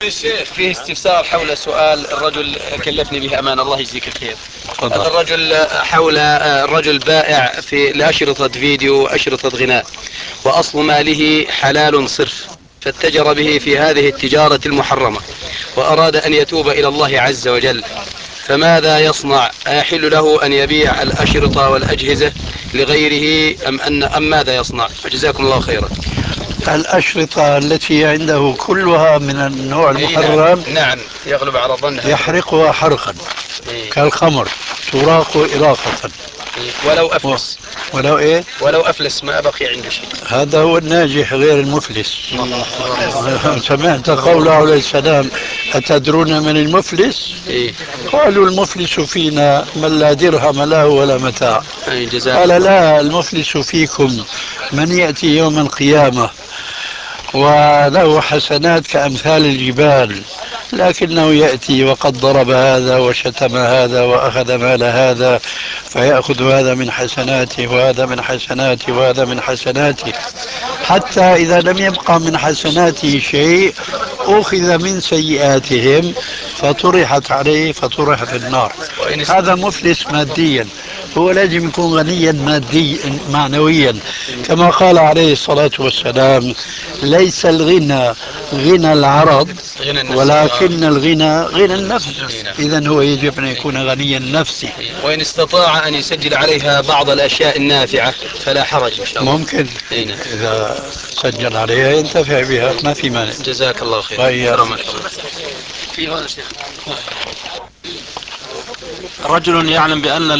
فيه استفسار حول سؤال الرجل كلفني به أمانة، الله يجزيك الخير. هذا الرجل حول الرجل بائع في لأشرطة فيديو وأشرطة غناء، وأصل ماله حلال صرف، فاتجر به في هذه التجارة المحرمة وأراد أن يتوب إلى الله عز وجل، فماذا يصنع؟ أيحل له أن يبيع الأشرطة والأجهزة لغيره أم ماذا يصنع؟ جزاكم الله خيرا. الأشرطة التي عنده كلها من النوع المحرم. نعم يغلب على ظنها. يحرقها حرقا كالخمر، تراق إراقة. ولو أفلس. ولو إيه؟ ولو أفلس ما بقي عنده شيء. هذا هو الناجح غير المفلس. سمعت قوله عليه السلام: أتدرون من المفلس؟ قالوا: المفلس فينا من لا درهم له ولا متاع. قال: لا، المفلس فيكم من يأتي يوم القيامة وله حسنات كأمثال الجبال، لكنه يأتي وقد ضرب هذا وشتم هذا وأخذ مال هذا، فيأخذ هذا من حسناته وهذا من حسناته وهذا من حسناته، حتى إذا لم يبقى من حسناته شيء أخذ من سيئاتهم فطرحت عليه فطرح في النار. هذا مفلس ماديا، هو لازم يكون غنيا معنويا، كما قال عليه الصلاة والسلام: ليس الغنى غنى العرض ولكن الغنى غنى النفس. إذن هو يجب أن يكون غنيا نفسي. وإن استطاع أن يسجل عليها بعض الأشياء النافعة فلا حرج إن شاء الله. ممكن إذا سجل عليها ينتفع بها، ما في مانع. جزاك الله خير. في هنا شيخ. رجل يعلم بأن